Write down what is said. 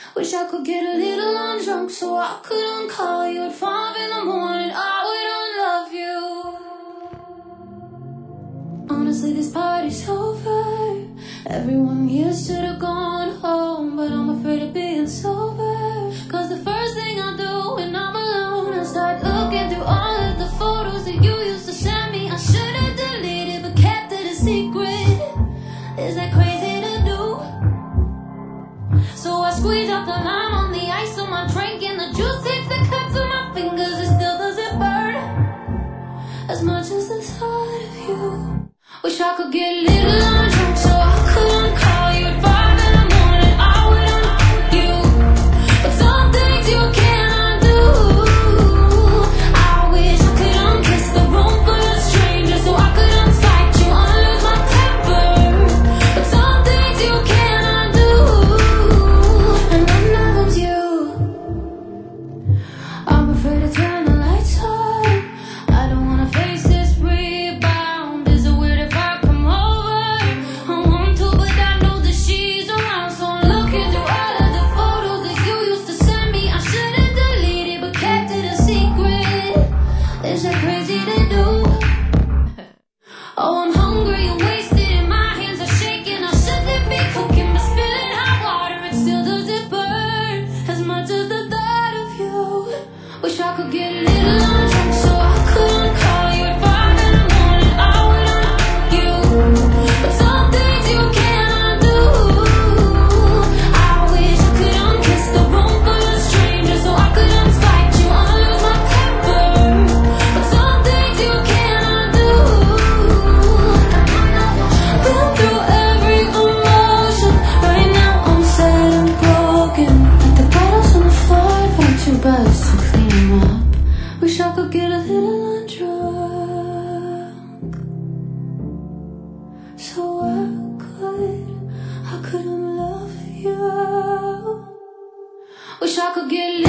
Wish I could get a little undrunk so I couldn't call you at 5 in the morning. I wouldn't love you. Honestly, this party's over. Everyone here should have gone home, but I'm afraid of being sober. Cause the first thing I do when I'm alone, I start looking through all of the photos that you used to send me. I should have deleted but kept it a secret. Is that crazy to do? So I squeeze out the lime on the ice of my drink, and the juice hits the cuts of my fingers. It still doesn't burn as much as the thought of you. Wish I could get a little undrunk so I couldn't call you at 5 in the morning. I wouldn't love you, but some things you cannot do. I wish I could unkiss the room full of strangers so I could unspite you and lose my temper. But some things you cannot do, and none of them's you. I'm afraid to turn the lights on. I don't wanna face this rebound. Is it weird if I come over? I want to, but I know that she's around. So I'm looking through all of the photos that you used to send me. I should've deleted but kept it a secret. Is that crazy to do? Oh, I'm hungry and wasted and my hands are shaking. I shouldn't be cooking but spilling hot water. It still doesn't burn as much as the thought of you. Wish I could get a little undrunk so I couldn't call you at 5 in the morning. I wouldn't love you, but some things you cannot do. I wish I could unkiss the room full of strangers so I could unspite you and lose my temper. But some things you cannot do. Been through every emotion. Right now I'm sad and broken. Like the bottles on the floor, far too bad to clean them up. Wish I could get a little undrunk so I couldn't love you. Wish I could get a little